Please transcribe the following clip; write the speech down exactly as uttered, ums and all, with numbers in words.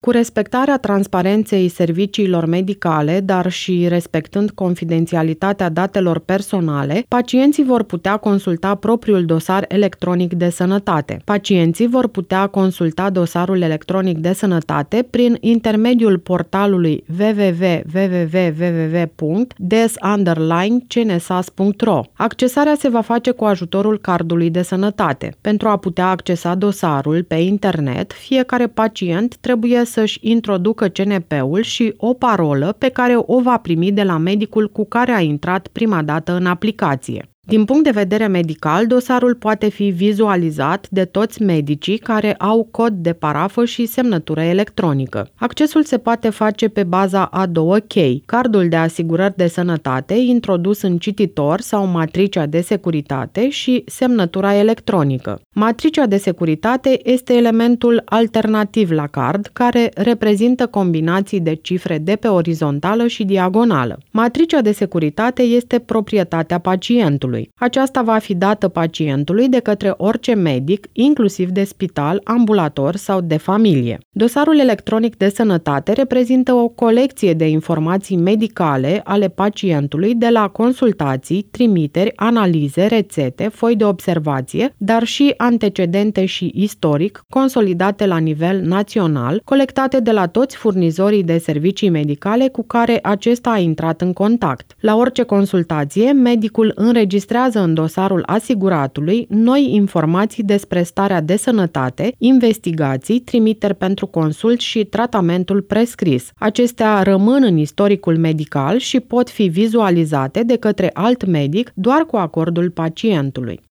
Cu respectarea transparenței serviciilor medicale, dar și respectând confidențialitatea datelor personale, pacienții vor putea consulta propriul dosar electronic de sănătate. Pacienții vor putea consulta dosarul electronic de sănătate prin intermediul portalului w w w w w w punct des underline c n s a s punct r o. Accesarea se va face cu ajutorul cardului de sănătate. Pentru a putea accesa dosarul pe internet, fiecare pacient trebuie să-și introducă C N P-ul și o parolă pe care o va primi de la medicul cu care a intrat prima dată în aplicație. Din punct de vedere medical, dosarul poate fi vizualizat de toți medicii care au cod de parafă și semnătură electronică. Accesul se poate face pe baza a două chei: cardul de asigurări de sănătate introdus în cititor sau matricea de securitate și semnătura electronică. Matricea de securitate este elementul alternativ la card, care reprezintă combinații de cifre de pe orizontală și diagonală. Matricea de securitate este proprietatea pacientului. Aceasta va fi dată pacientului de către orice medic, inclusiv de spital, ambulator sau de familie. Dosarul electronic de sănătate reprezintă o colecție de informații medicale ale pacientului, de la consultații, trimiteri, analize, rețete, foi de observație, dar și antecedente și istoric, consolidate la nivel național, colectate de la toți furnizorii de servicii medicale cu care acesta a intrat în contact. La orice consultație, medicul înregistrează în dosarul asiguratului noi informații despre starea de sănătate, investigații, trimiteri pentru consult și tratamentul prescris. Acestea rămân în istoricul medical și pot fi vizualizate de către alt medic doar cu acordul pacientului.